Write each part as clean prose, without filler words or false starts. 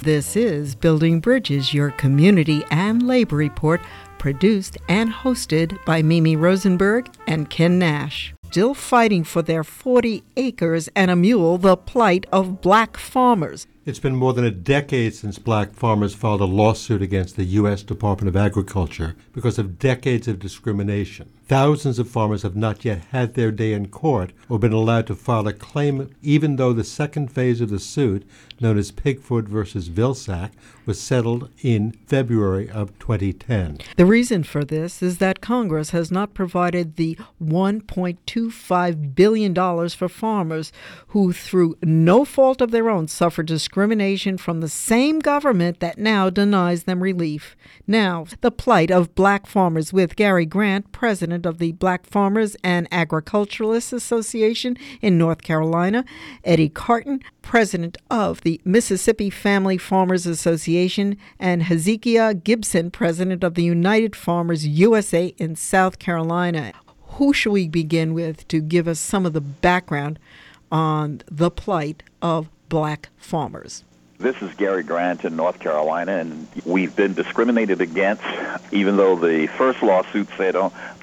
This is Building Bridges, your community and labor report, produced and hosted by Mimi Rosenberg and Ken Nash. Still fighting for their 40 acres and a mule, the plight of black farmers. It's been more than a decade since black farmers filed a lawsuit against the U.S. Department of Agriculture because of decades of discrimination. Thousands of farmers have not yet had their day in court or been allowed to file a claim, even though the second phase of the suit, known as Pigfoot versus Vilsack, was settled in February of 2010. The reason for this is that Congress has not provided the $1.25 billion for farmers who, through no fault of their own, suffer discrimination from the same government that now denies them relief. Now, the plight of black farmers with Gary Grant, president of the Black Farmers and Agriculturalists Association in North Carolina, Eddie Carton, president of the Mississippi Family Farmers Association, and Hezekiah Gibson, president of the United Farmers USA in South Carolina. Who should we begin with to give us some of the background on the plight of black farmers? This is Gary Grant in North Carolina, and we've been discriminated against, even though the first lawsuit said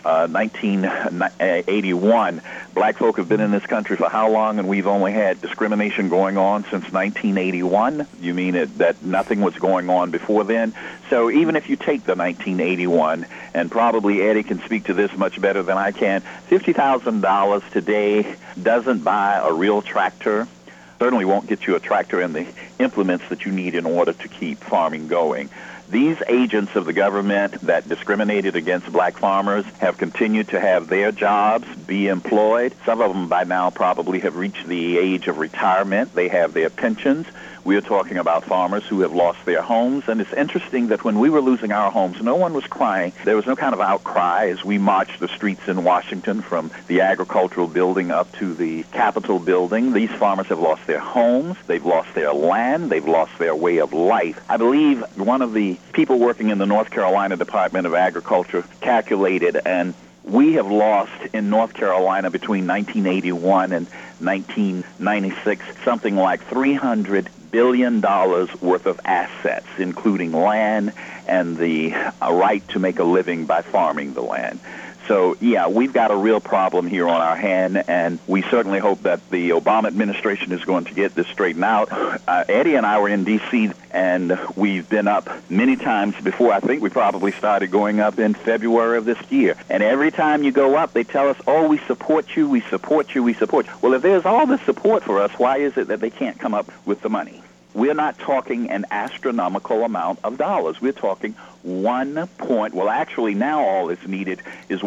1981. Black folk have been in this country for how long, and we've only had discrimination going on since 1981? You mean that nothing was going on before then? So even if you take the 1981, and probably Eddie can speak to this much better than I can, $50,000 today doesn't buy a real tractor. Certainly won't get you a tractor and the implements that you need in order to keep farming going. These agents of the government that discriminated against black farmers have continued to have their jobs, be employed. Some of them by now probably have reached the age of retirement. They have their pensions. We are talking about farmers who have lost their homes, and it's interesting that when we were losing our homes, no one was crying. There was no kind of outcry as we marched the streets in Washington from the agricultural building up to the Capitol building. These farmers have lost their homes, they've lost their land, they've lost their way of life. I believe one of the people working in the North Carolina Department of Agriculture calculated, and we have lost in North Carolina between 1981 and 1996 something like $300 billion worth of assets, including land and the right to make a living by farming the land. So, yeah, we've got a real problem here on our hand, and we certainly hope that the Obama administration is going to get this straightened out. Eddie and I were in D.C., and we've been up many times before. I think we probably started going up in February of this year. And every time you go up, they tell us, oh, we support you, we support you, we support you. Well, if there's all this support for us, why is it that they can't come up with the money? We're not talking an astronomical amount of dollars. We're talking actually now all that's needed is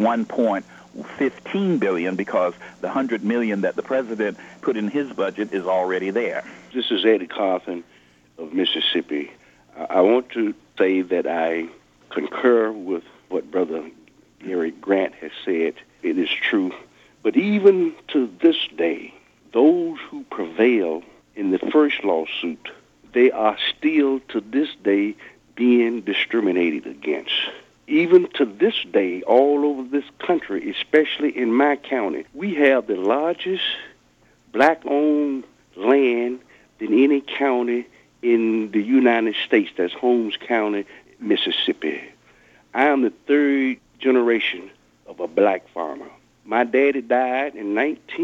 $1.15 billion because the $100 million that the president put in his budget is already there. This is Eddie Carthen of Mississippi. I want to say that I concur with what Brother Gary Grant has said. It is true. But even to this day, those who prevail in the first lawsuit, they are still to this day being discriminated against. Even to this day, all over this country, especially in my county, we have the largest black-owned land than any county in the United States. That's Holmes County, Mississippi. I am the third generation of a black farmer. My daddy died in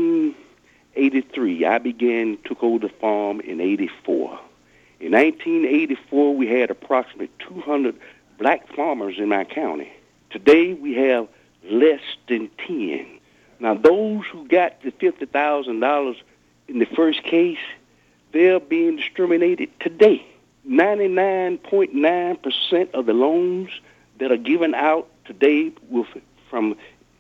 1983. I took over the farm in 84. In 1984, we had approximately 200 black farmers in my county. Today, we have less than 10. Now, those who got the $50,000 in the first case, they're being discriminated today. 99.9% of the loans that are given out today from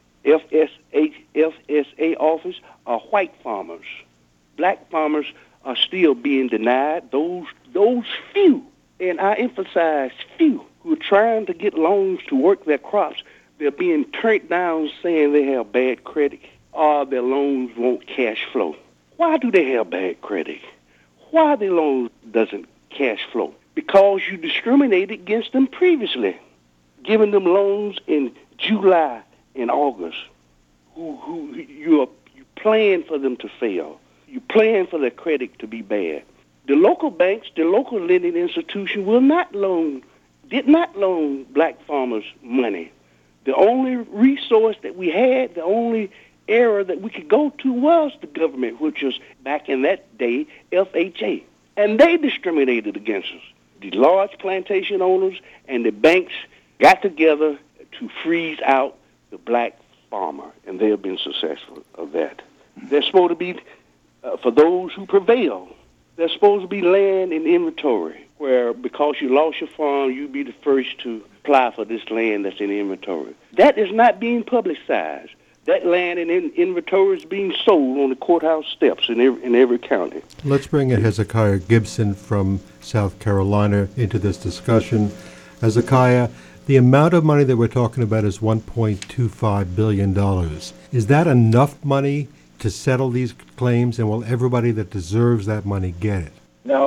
FSA office are white farmers. Black farmers are still being denied. Those few, and I emphasize few, who are trying to get loans to work their crops, they're being turned down saying they have bad credit or their loans won't cash flow. Why do they have bad credit? Why the loan doesn't cash flow? Because you discriminated against them previously, giving them loans in July and August. You plan for them to fail. You plan for their credit to be bad. The local banks, the local lending institution did not loan black farmers money. The only resource that we had, the only area that we could go to was the government, which was back in that day, FHA. And they discriminated against us. The large plantation owners and the banks got together to freeze out the black farmer, and they have been successful of that. There's supposed to be, for those who prevail, there's supposed to be land in inventory, where because you lost your farm, you be the first to apply for this land that's in inventory. That is not being publicized. That land in inventory is being sold on the courthouse steps in every county. Let's bring in Hezekiah Gibson from South Carolina into this discussion. Hezekiah, the amount of money that we're talking about is $1.25 billion. Is that enough money to settle these claims, and will everybody that deserves that money get it?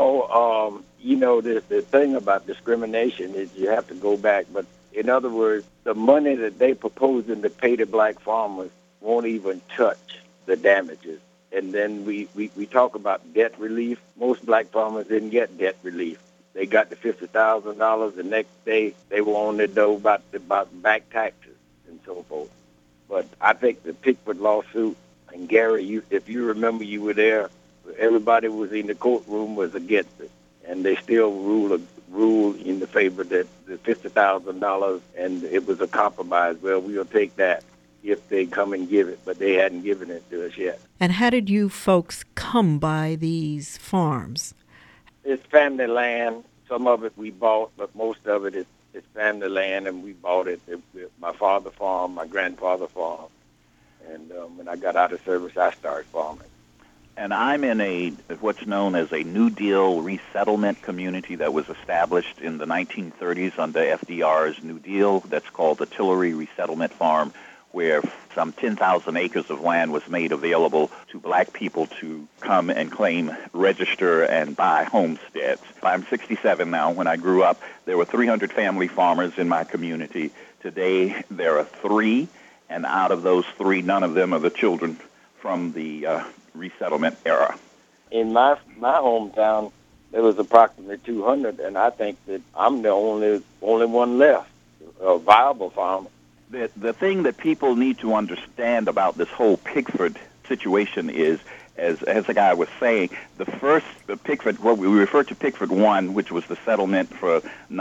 No, the thing about discrimination is you have to go back, but in other words, the money that they proposing to pay the black farmers won't even touch the damages. And then we talk about debt relief. Most black farmers didn't get debt relief. They got the $50,000. The next day, they were on their door about back taxes and so forth. But I think the Pickford lawsuit, and Gary, if you remember, you were there. Everybody was in the courtroom was against it, and they still ruled in the favor that the $50,000, and it was a compromise. Well, we'll take that if they come and give it, but they hadn't given it to us yet. And how did you folks come by these farms? It's family land. Some of it we bought, but most of it is family land, and we bought it. My father farmed, my grandfather farmed, and when I got out of service, I started farming. And I'm in what's known as a New Deal resettlement community that was established in the 1930s under FDR's New Deal. That's called the Tillery Resettlement Farm, where some 10,000 acres of land was made available to black people to come and claim, register, and buy homesteads. I'm 67 now. When I grew up, there were 300 family farmers in my community. Today, there are 3, and out of those 3, none of them are the children from the resettlement era. In my hometown, there was approximately 200, and I think that I'm the only one left, a viable farmer. The thing that people need to understand about this whole Pickford situation is, as the guy was saying, the Pickford, what we refer to Pickford 1, which was the settlement for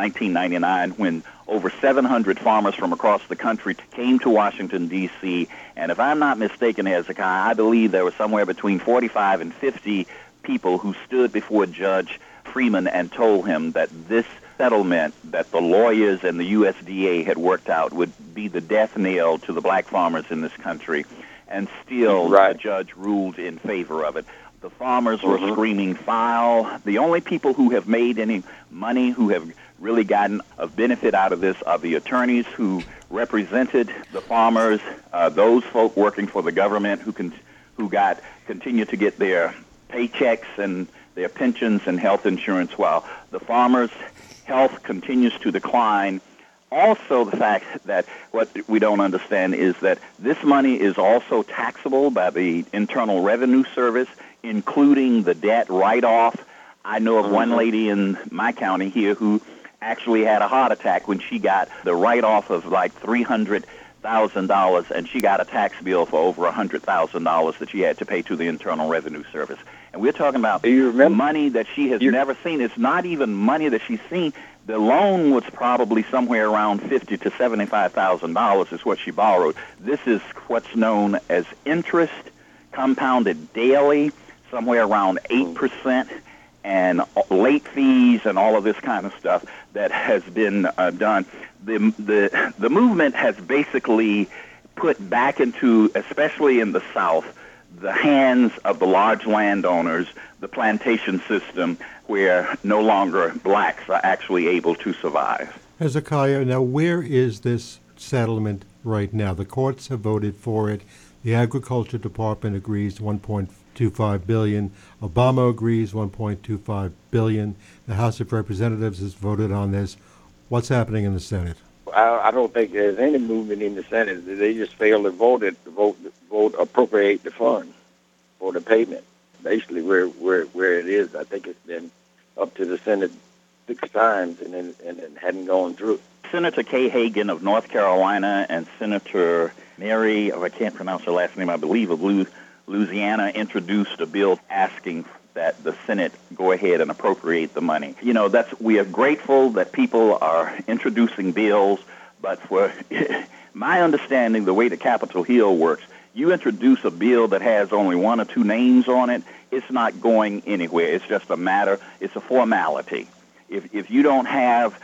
1999, when over 700 farmers from across the country came to Washington, D.C., and if I'm not mistaken, Hezekiah, I believe there were somewhere between 45 and 50 people who stood before Judge Freeman and told him that this settlement that the lawyers and the USDA had worked out would be the death knell to the black farmers in this country, and still the judge ruled in favor of it. The farmers were screaming foul. The only people who have made any money, who have really gotten a benefit out of this, are the attorneys who represented the farmers, those folk working for the government who continue to get their paychecks and their pensions and health insurance, while the farmers' health continues to decline. Also, the fact that what we don't understand is that this money is also taxable by the Internal Revenue Service, including the debt write-off. I know of one lady in my county here who actually had a heart attack when she got the write-off of like $300,000, and she got a tax bill for over $100,000 that she had to pay to the Internal Revenue Service. And we're talking about money that she has never seen. It's not even money that she's seen. The loan was probably somewhere around $50,000 to $75,000 is what she borrowed. This is what's known as interest, compounded daily, somewhere around 8%, and late fees and all of this kind of stuff that has been done. The movement has basically put back into, especially in the South, the hands of the large landowners, the plantation system, where no longer blacks are actually able to survive. Hezekiah, now where is this settlement right now? The courts have voted for it. The Agriculture Department agrees $1.25 billion. Obama agrees $1.25 billion. The House of Representatives has voted on this. What's happening in the Senate? I don't think there's any movement in the Senate. They just failed to vote appropriate the funds for the payment. basically where it is. I think it's been up to the Senate 6 times and it hadn't gone through. Senator Kay Hagan of North Carolina and Senator Mary, I can't pronounce her last name, I believe, of Louisiana, introduced a bill asking that the Senate go ahead and appropriate the money. You know, we are grateful that people are introducing bills, but for my understanding, the way the Capitol Hill works, you introduce a bill that has only 1 or 2 names on it, it's not going anywhere. It's just it's a formality. If you don't have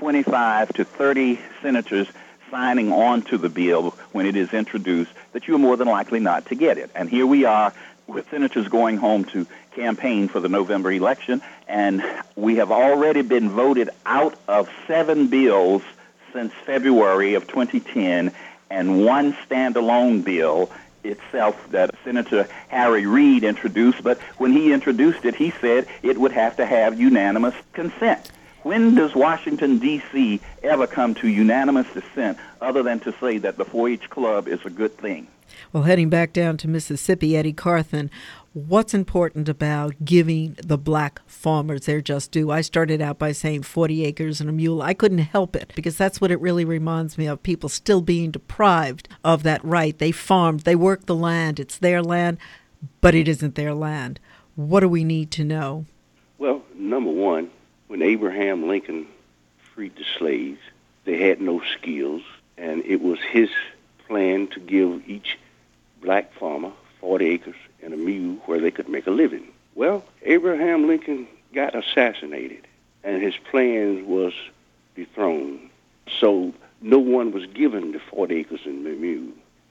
25 to 30 senators signing on to the bill when it is introduced, that you're more than likely not to get it. And here we are with senators going home to campaign for the November election, and we have already been voted out of 7 bills since February of 2010, and 1 standalone bill itself that Senator Harry Reid introduced, but when he introduced it, he said it would have to have unanimous consent. When does Washington, D.C. ever come to unanimous consent other than to say that the 4-H Club is a good thing? Well, heading back down to Mississippi, Eddie Carthen, what's important about giving the black farmers their just due? I started out by saying 40 acres and a mule. I couldn't help it because that's what it really reminds me of, people still being deprived of that right. They farmed, they worked the land, it's their land, but it isn't their land. What do we need to know? Well, number one, when Abraham Lincoln freed the slaves, they had no skills, and it was his plan to give each black farmer 40 acres and a mule where they could make a living. Well, Abraham Lincoln got assassinated, and his plan was dethroned. So no one was given the 40 acres and the mule.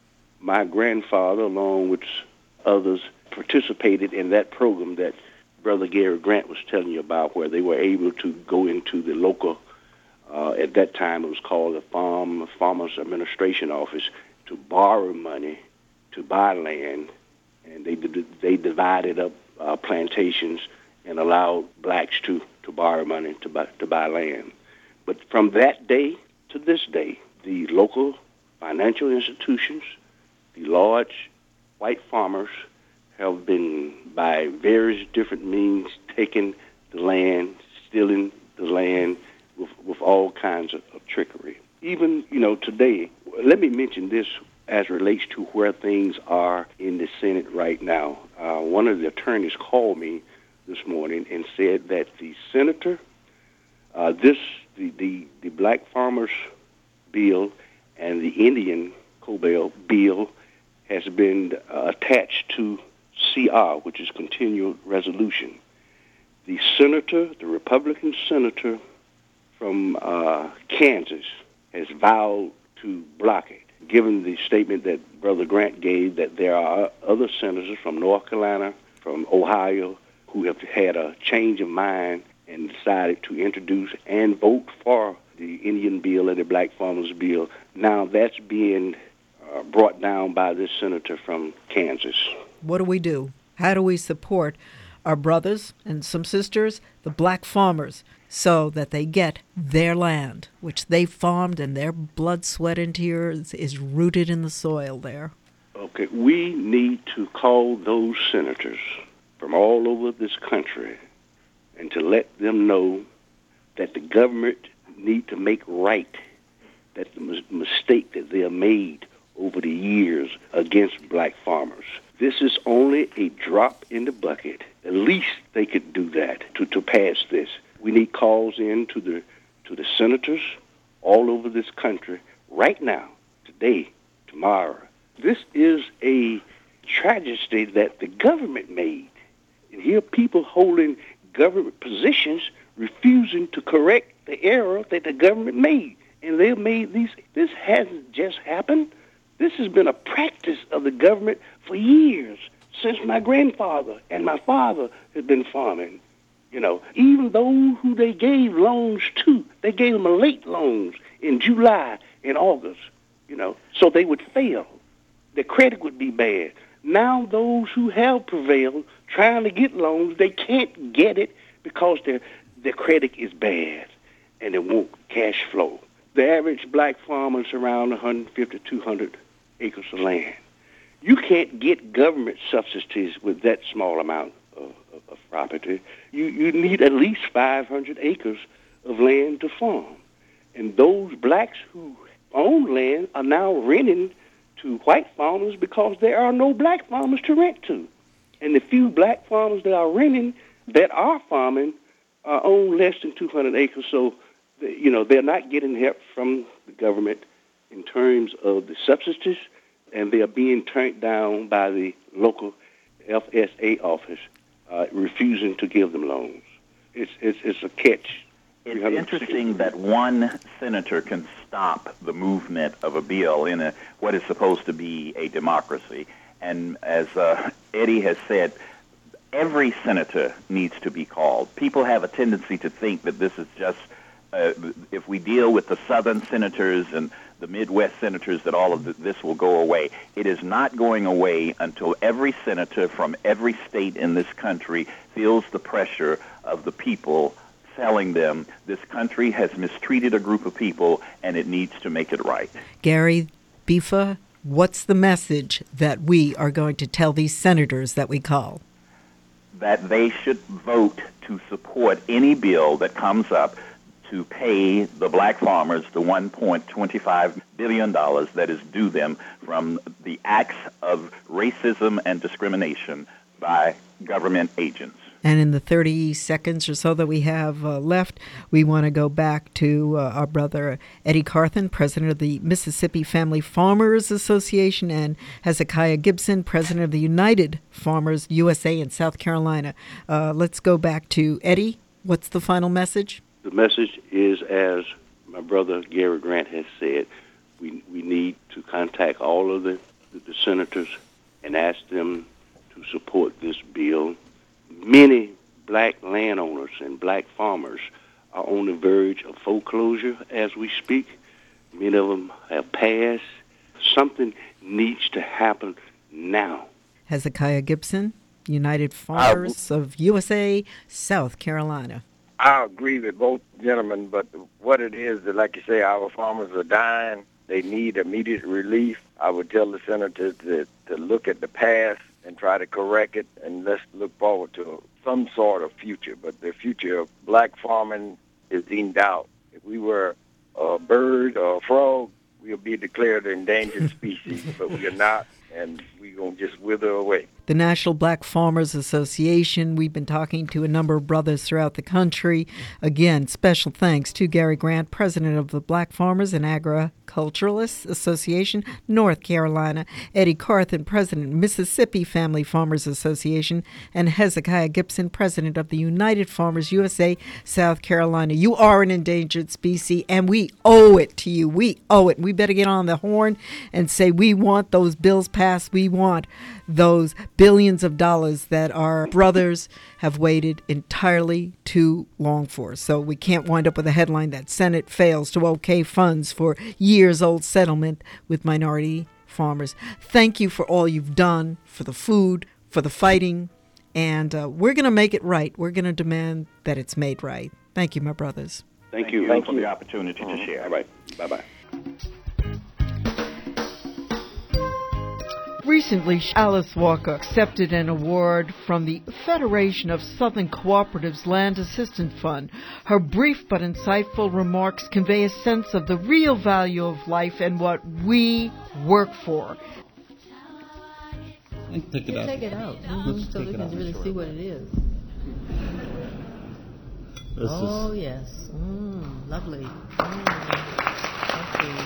My grandfather, along with others, participated in that program that Brother Gary Grant was telling you about, where they were able to go into the local, at that time it was called the Farmers Administration Office, to borrow money to buy land, and they divided up plantations and allowed blacks to borrow money to buy land. But from that day to this day, the local financial institutions, the large white farmers, have been, by various different means, taking the land, stealing the land with all kinds of trickery. Even, today, let me mention this as relates to where things are in the Senate right now. One of the attorneys called me this morning and said that the senator, the Black Farmers Bill and the Indian Cobell Bill has been attached to CR, which is continual resolution. The senator, the Republican senator from Kansas, has vowed to block it, given the statement that Brother Grant gave that there are other senators from North Carolina, from Ohio, who have had a change of mind and decided to introduce and vote for the Indian bill and the Black Farmers Bill. Now that's being brought down by this senator from Kansas. What do? How do we support our brothers and some sisters, the black farmers, so that they get their land, which they farmed, and their blood, sweat, and tears is rooted in the soil there? Okay, we need to call those senators from all over this country and to let them know that the government need to make right that the mistake that they have made over the years against black farmers. This is only a drop in the bucket. At least they could do that to pass this. We need calls in to the senators all over this country right now, today, tomorrow. This is a tragedy that the government made. And here people holding government positions refusing to correct the error that the government made. And they've made these. This hasn't just happened. This has been a practice of the government for years, since my grandfather and my father had been farming. Even those who they gave loans to, they gave them late loans in July and August, so they would fail. Their credit would be bad. Now those who have prevailed, trying to get loans, they can't get it because their credit is bad and they won't cash flow. The average black farmer is around 150, 200 acres of land. You can't get government subsidies with that small amount of property. You need at least 500 acres of land to farm. And those blacks who own land are now renting to white farmers because there are no black farmers to rent to. And the few black farmers that are renting, that are farming, own less than 200 acres. So, they're not getting help from the government in terms of the subsidies, and they are being turned down by the local FSA office, refusing to give them loans. It's a catch. It's interesting that one senator can stop the movement of a bill in what is supposed to be a democracy. And as Eddie has said, every senator needs to be called. People have a tendency to think that this is just, if we deal with the Southern senators and the Midwest senators, that all of this will go away. It is not going away until every senator from every state in this country feels the pressure of the people telling them this country has mistreated a group of people and it needs to make it right. Gary Bifa, what's the message that we are going to tell these senators that we call? That they should vote to support any bill that comes up to pay the black farmers the $1.25 billion that is due them from the acts of racism and discrimination by government agents. And in the 30 seconds or so that we have left, we want to go back to our brother Eddie Carthen, president of the Mississippi Family Farmers Association, and Hezekiah Gibson, president of the United Farmers USA in South Carolina. Let's go back to Eddie. What's the final message? The message is, as my brother Gary Grant has said, we need to contact all of the senators and ask them to support this bill. Many black landowners and black farmers are on the verge of foreclosure as we speak. Many of them have passed. Something needs to happen now. Hezekiah Gibson, United Farmers of USA, South Carolina. I agree with both gentlemen, but what it is, that, like you say, our farmers are dying. They need immediate relief. I would tell the senators to look at the past and try to correct it, and let's look forward to some sort of future. But the future of black farming is in doubt. If we were a bird or a frog, we'll be declared an endangered species, but we are not, and we're going to just wither away. The National Black Farmers Association, we've been talking to a number of brothers throughout the country. Again, special thanks to Gary Grant, president of the Black Farmers and Agriculturalists Association, North Carolina, Eddie Carthen, president, Mississippi Family Farmers Association, and Hezekiah Gibson, president of the United Farmers USA, South Carolina. You are an endangered species, and we owe it to you. We owe it. We better get on the horn and say we want those bills passed. We want those billions of dollars that our brothers have waited entirely too long for. So we can't wind up with a headline that Senate fails to okay funds for years-old settlement with minority farmers. Thank you for all you've done, for the food, for the fighting, and we're going to make it right. We're going to demand that it's made right. Thank you, my brothers. Thank you for the opportunity to share. All right. Bye-bye. Recently, Alice Walker accepted an award from the Federation of Southern Cooperatives Land Assistance Fund. Her brief but insightful remarks convey a sense of the real value of life and what we work for. Take it out. Take it out, so we can really see what it is. Yes. Lovely. Thank you.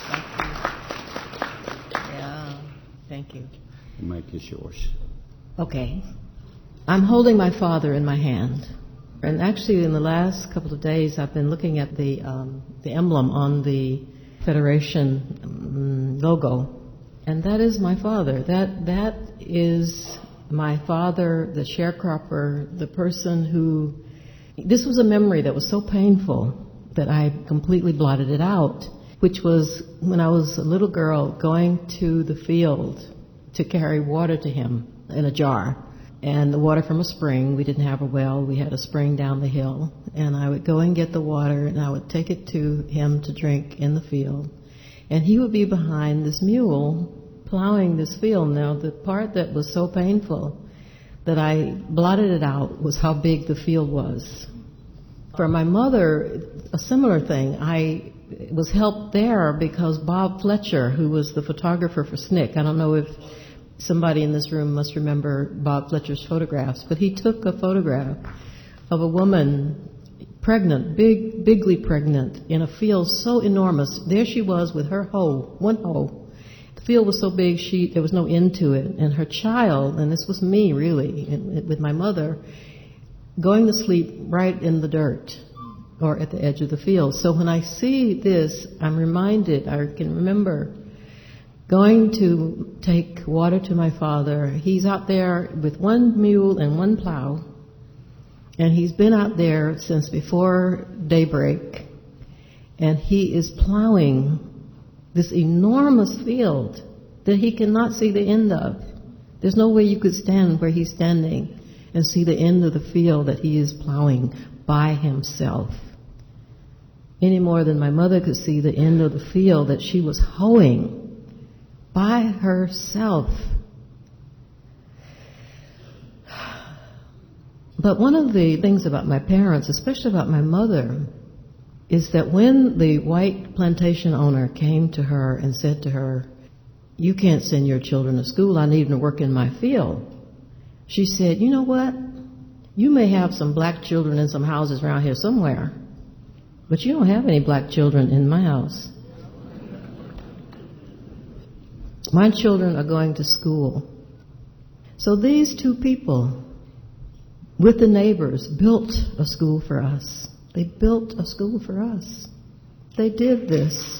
Yeah, thank you. The mic is yours. Okay. I'm holding my father in my hand. And actually, in the last couple of days, I've been looking at the emblem on the Federation logo. And that is my father. That is my father, the sharecropper, the person who... This was a memory that was so painful that I completely blotted it out, which was when I was a little girl going to the field to carry water to him in a jar. And the water from a spring. We didn't have a well. We had a spring down the hill. And I would go and get the water, and I would take it to him to drink in the field. And he would be behind this mule plowing this field. Now, the part that was so painful that I blotted it out was how big the field was. For my mother, a similar thing. I was helped there because Bob Fletcher, who was the photographer for SNCC, I don't know if somebody in this room must remember Bob Fletcher's photographs, but he took a photograph of a woman pregnant, bigly pregnant, in a field so enormous. There she was with her hoe, one hoe. The field was so big, there was no end to it. And her child, and this was me really, with my mother, going to sleep right in the dirt or at the edge of the field. So when I see this, I'm reminded, I can remember going to take water to my father. He's out there with one mule and one plow, and he's been out there since before daybreak, and he is plowing this enormous field that he cannot see the end of. There's no way you could stand where he's standing and see the end of the field that he is plowing by himself. Any more than my mother could see the end of the field that she was hoeing by herself. But one of the things about my parents, especially about my mother, is that when the white plantation owner came to her and said to her, "You can't send your children to school, I need them to work in my field," she said, "You know what? You may have some black children in some houses around here somewhere, but you don't have any black children in my house. My children are going to school." So these two people, with the neighbors, built a school for us. They built a school for us. They did this.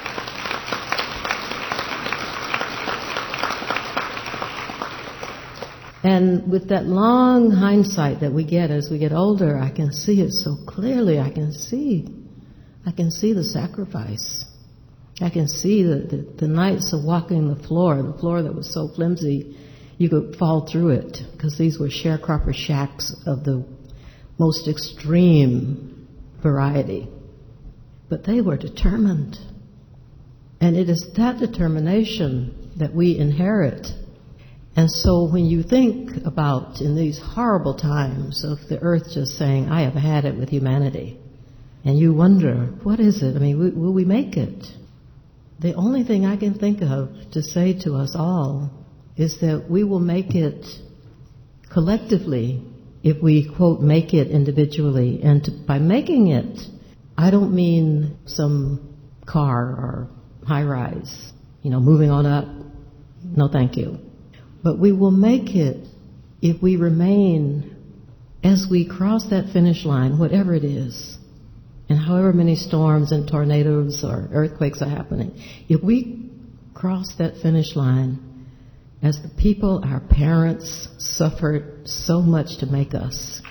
And with that long hindsight that we get as we get older, I can see it so clearly. I can see the sacrifice. I can see the nights of walking the floor that was so flimsy you could fall through it, because these were sharecropper shacks of the most extreme variety. But they were determined. And it is that determination that we inherit. And so when you think about, in these horrible times of the earth just saying, "I have had it with humanity," and you wonder, what is it? I mean, will we make it? The only thing I can think of to say to us all is that we will make it collectively if we, quote, make it individually. And by making it, I don't mean some car or high-rise, moving on up. No, thank you. But we will make it if we remain, as we cross that finish line, whatever it is, and however many storms and tornadoes or earthquakes are happening, if we cross that finish line as the people our parents suffered so much to make us,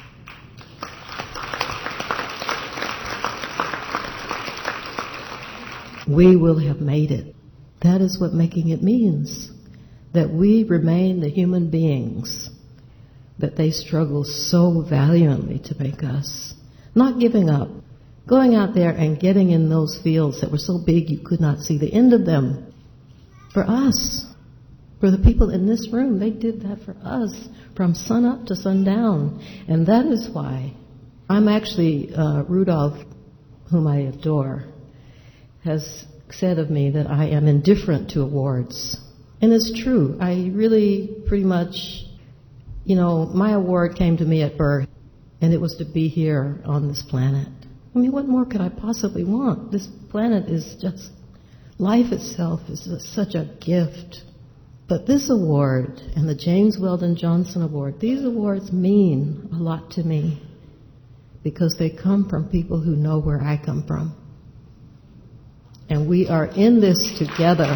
we will have made it. That is what making it means. That we remain the human beings that they struggle so valiantly to make us. Not giving up. Going out there and getting in those fields that were so big you could not see the end of them. For us. For the people in this room, they did that for us from sun up to sundown. And that is why I'm actually, Rudolph, whom I adore, has said of me that I am indifferent to awards. And it's true. I really pretty much, my award came to me at birth, and it was to be here on this planet. I mean, what more could I possibly want? This planet is just, life itself is just such a gift. But this award and the James Weldon Johnson Award, these awards mean a lot to me because they come from people who know where I come from. And we are in this together.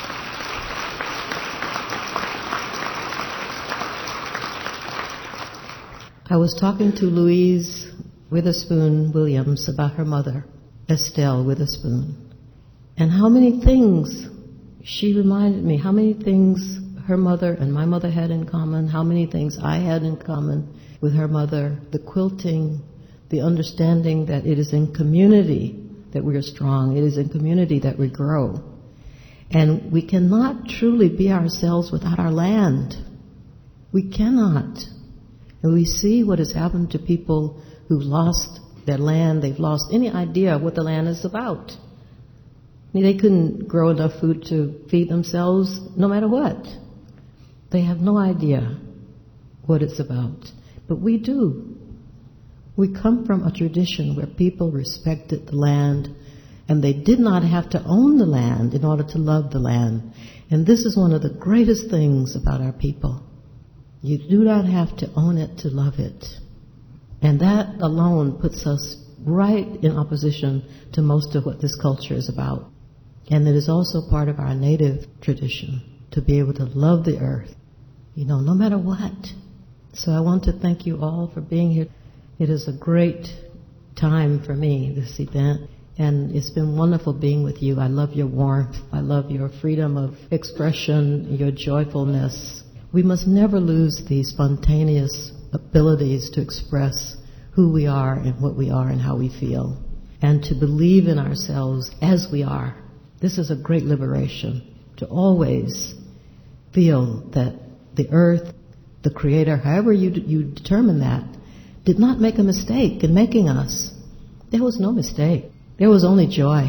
I was talking to Louise Witherspoon Williams about her mother, Estelle Witherspoon, and how many things she reminded me, how many things her mother and my mother had in common, how many things I had in common with her mother, the quilting, the understanding that it is in community that we are strong, it is in community that we grow. And we cannot truly be ourselves without our land. We cannot. And we see what has happened to people who've lost their land. They've lost any idea of what the land is about. They couldn't grow enough food to feed themselves no matter what. They have no idea what it's about. But we do. We come from a tradition where people respected the land, and they did not have to own the land in order to love the land. And this is one of the greatest things about our people. You do not have to own it to love it. And that alone puts us right in opposition to most of what this culture is about. And it is also part of our native tradition to be able to love the earth, no matter what. So I want to thank you all for being here. It is a great time for me, this event, and it's been wonderful being with you. I love your warmth. I love your freedom of expression, your joyfulness. We must never lose these spontaneous abilities to express who we are and what we are and how we feel, and to believe in ourselves as we are. This is a great liberation, to always feel that the earth, the Creator, however you determine that, did not make a mistake in making us. There was no mistake. There was only joy.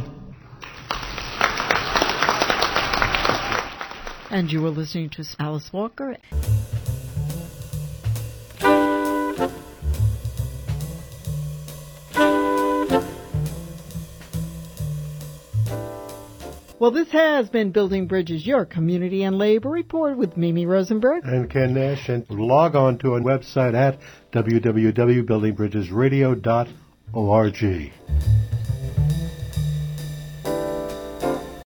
And you were listening to Alice Walker. Well, this has been Building Bridges, your community and labor report with Mimi Rosenberg and Ken Nash. And log on to our website at www.buildingbridgesradio.org.